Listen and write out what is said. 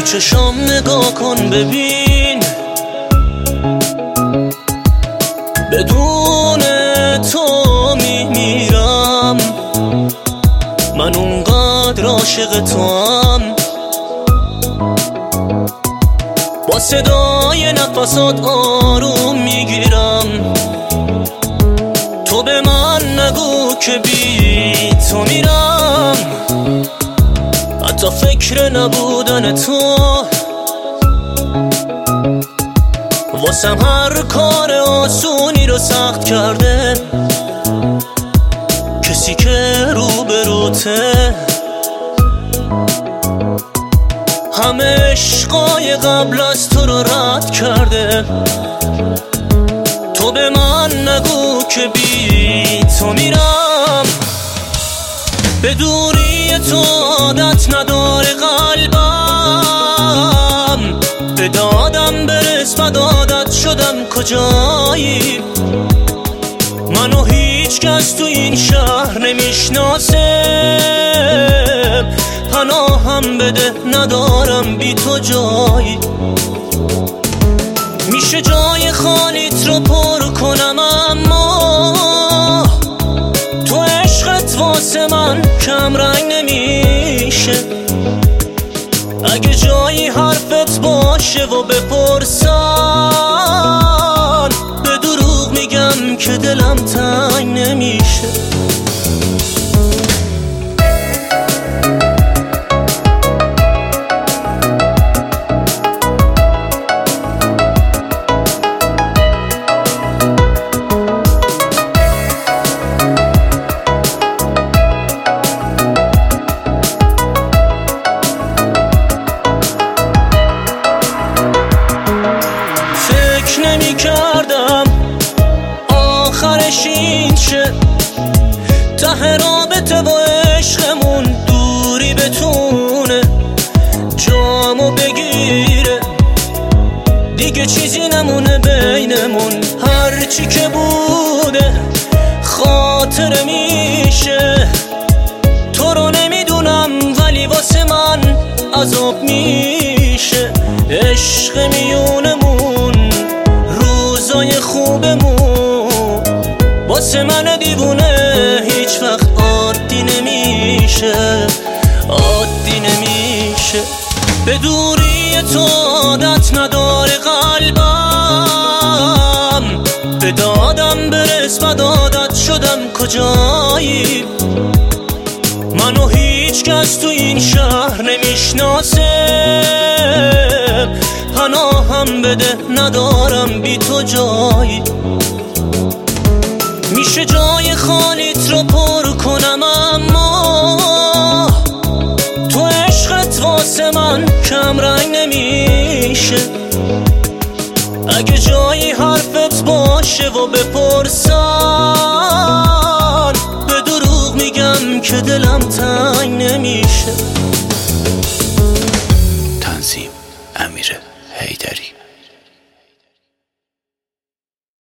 چشام نگاه کن ببین، بدون تو میمیرم. من اونقدر عاشق توام، با صدای نفسات آروم میگیرم. تو به من نگو که بی تو میرم، حتی فکر نبودن تو واسم هر کار آسونی رو سخت کرده. کسی که روبروته همه عشقای قبل از تو رو رد کرده. تو به من نگو که بی تو میرم، به دوری تو عادت نداره قلبم. به دادم برس و عادت شدم کجایی. منو هیچ کس تو این شهر نمیشناسه، پناهم بده ندارم بی تو جایی. میشه جای خالیت رو پر کنم، اما تو عشقت واسه من کم رنگ نمیشه. اگه جایی حرفت باشه و بپرسن، به دروغ میگم که دلم تنگ نمیشه. نمی کردم آخرش این شه، ته رابطه با عشقمون دوری بتونه جامو بگیره. دیگه چیزی نمونه بینمون، هرچی که بوده خاطره میشه. تو رو نمیدونم ولی واسه من عذاب میشه. عشق میونمون روزای خوبمون واسه من دیوونه هیچ وقت عادی نمیشه، عادی نمیشه. به دوری تو عادت نداره قلبم. به دادم برس و عادت شدم کجایی. منو هیچ کس تو این شهر نمیشناسه، پناهم بده ندارم بی تو جایی. میشه جای خالیت رو پر کنم، اما تو عشقت واسه من کم رنگ نمیشه. اگه جایی حرفت باشه و بپرسن، به دروغ میگم که دلم تنگ نمیشه.